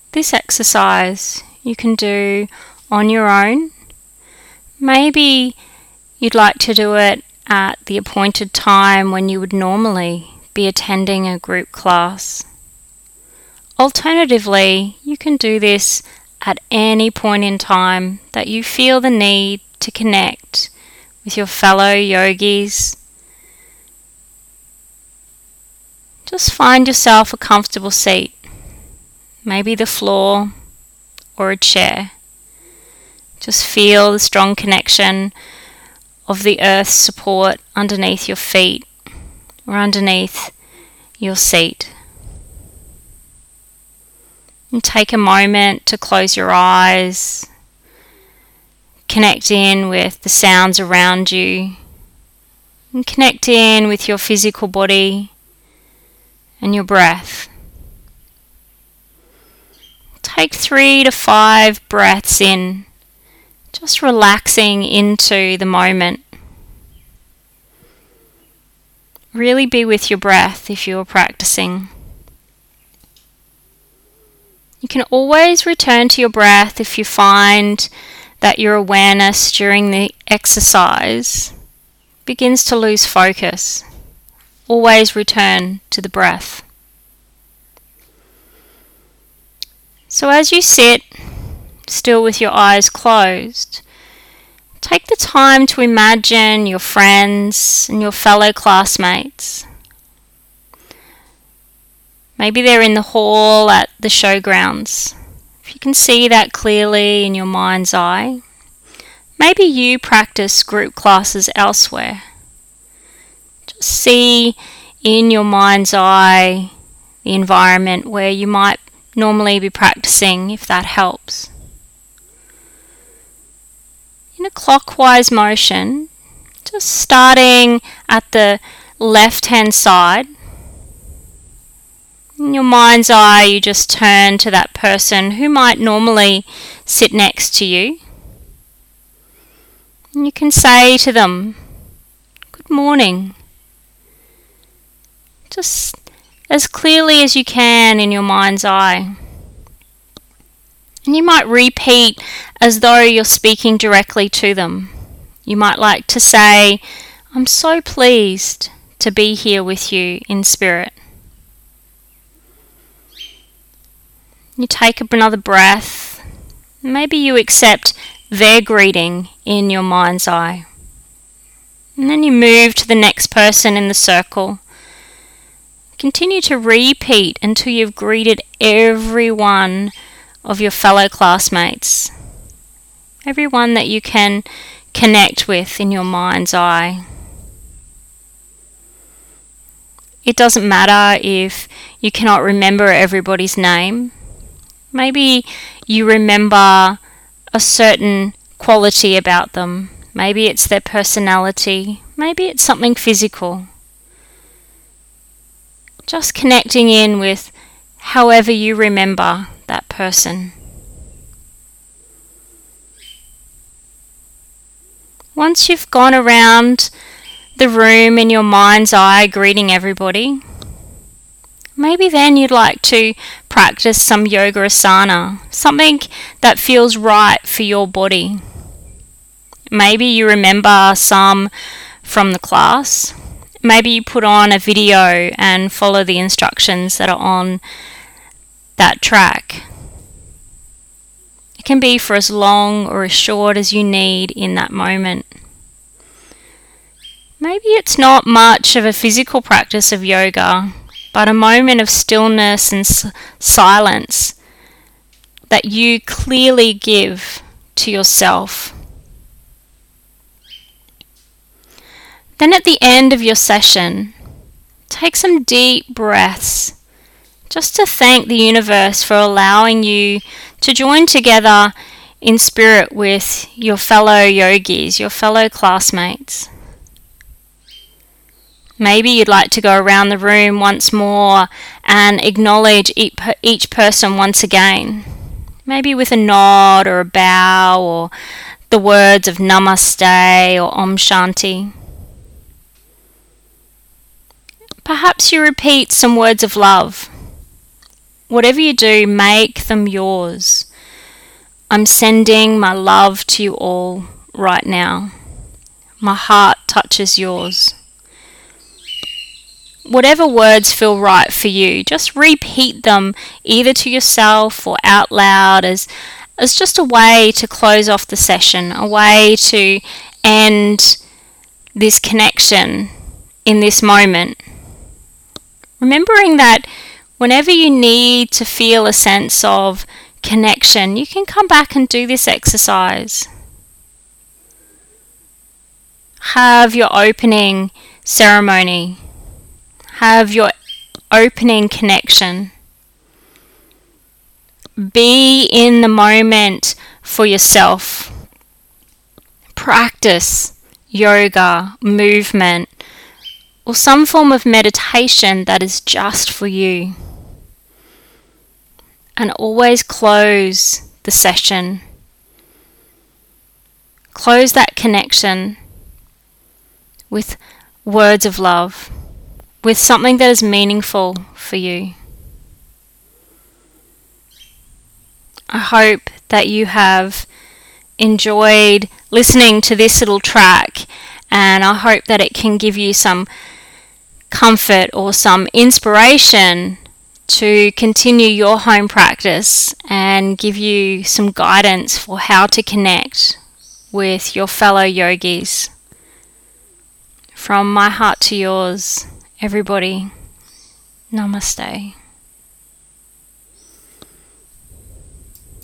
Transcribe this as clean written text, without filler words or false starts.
This exercise you can do on your own. Maybe you'd like to do it at the appointed time when you would normally be attending a group class. Alternatively, you can do this at any point in time that you feel the need to connect with your fellow yogis. Just find yourself a comfortable seat, maybe the floor or a chair. Just feel the strong connection of the earth's support underneath your feet or underneath your seat. And take a moment to close your eyes, connect in with the sounds around you, and connect in with your physical body and your breath. Take 3 to 5 breaths in, just relaxing into the moment. Really be with your breath if you're practicing. You can always return to your breath if you find that your awareness during the exercise begins to lose focus. Always return to the breath. So as you sit, still with your eyes closed, take the time to imagine your friends and your fellow classmates. Maybe they're in the hall at the showgrounds. If you can see that clearly in your mind's eye. Maybe you practice group classes elsewhere. Just see in your mind's eye the environment where you might normally be practicing, if that helps. In a clockwise motion, just starting at the left-hand side. In your mind's eye, you just turn to that person who might normally sit next to you. And you can say to them, "Good morning." Just as clearly as you can in your mind's eye. And you might repeat as though you're speaking directly to them. You might like to say, "I'm so pleased to be here with you in spirit." You take another breath. Maybe you accept their greeting in your mind's eye. And then you move to the next person in the circle. Continue to repeat until you've greeted every one of your fellow classmates. Everyone that you can connect with in your mind's eye. It doesn't matter if you cannot remember everybody's name. Maybe you remember a certain quality about them. Maybe it's their personality. Maybe it's something physical. Just connecting in with however you remember that person. Once you've gone around the room in your mind's eye greeting everybody, maybe then you'd like to practice some yoga asana, something that feels right for your body. Maybe you remember some from the class. Maybe you put on a video and follow the instructions that are on that track. It can be for as long or as short as you need in that moment. Maybe it's not much of a physical practice of yoga, but a moment of stillness and silence that you clearly give to yourself. Then at the end of your session, take some deep breaths just to thank the universe for allowing you to join together in spirit with your fellow yogis, your fellow classmates. Maybe you'd like to go around the room once more and acknowledge each person once again. Maybe with a nod or a bow or the words of Namaste or Om Shanti. Perhaps you repeat some words of love. Whatever you do, make them yours. I'm sending my love to you all right now. My heart touches yours. Whatever words feel right for you, just repeat them either to yourself or out loud as just a way to close off the session, a way to end this connection in this moment. Remembering that whenever you need to feel a sense of connection, you can come back and do this exercise. Have your opening ceremony. Have your opening connection. Be in the moment for yourself. Practice yoga, movement, or some form of meditation that is just for you. And always close the session. Close that connection with words of love, with something that is meaningful for you. I hope that you have enjoyed listening to this little track, and I hope that it can give you some comfort or some inspiration to continue your home practice and give you some guidance for how to connect with your fellow yogis. From my heart to yours, everybody, namaste.